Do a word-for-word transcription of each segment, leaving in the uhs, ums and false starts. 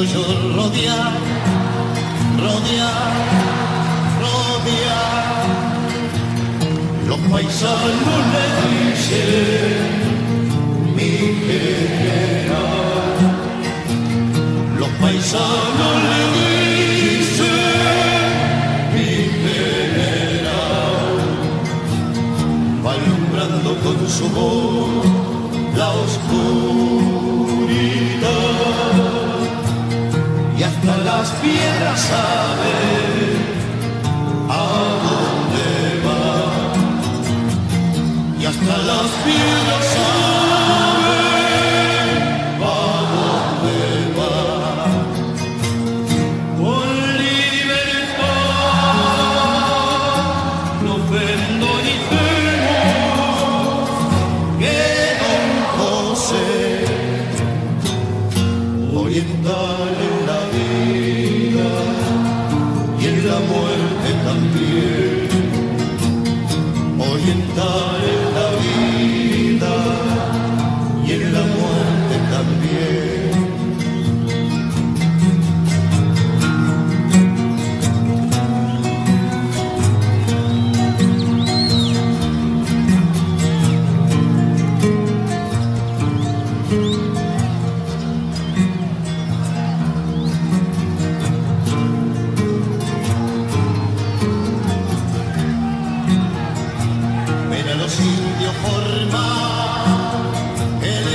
yo rodear, rodear, rodear. Los paisanos le dicen mi general. Los paisanos le dicen mi general. Va alumbrando con su voz la oscuridad y hasta las piedras saben a dónde va, y hasta las piedras saben a dónde va. Con libertad no ofendo ni temo que don José oriental en la vida y en la muerte también, oriental en la vida y en la muerte también. Los indios forman el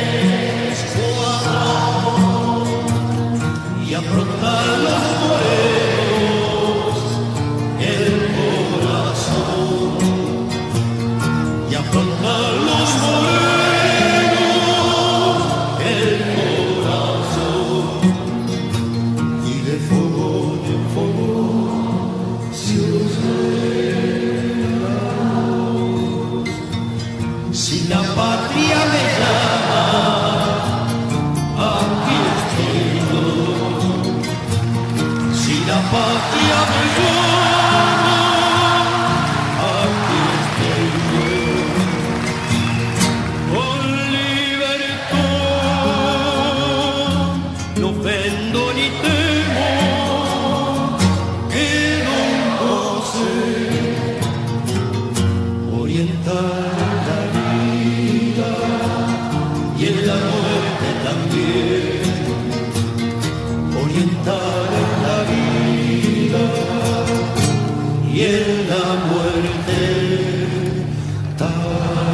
escuadrón y afrontar los morenos el corazón, y afrontar los morenos el corazón, y de fogón en fogón se los si la patria me llama, aquí estoy yo. Si la patria me llama, aquí estoy yo. Con libertad no ofendo ni temo que don José oriental y en la muerte también, oriental en la vida y en la muerte también.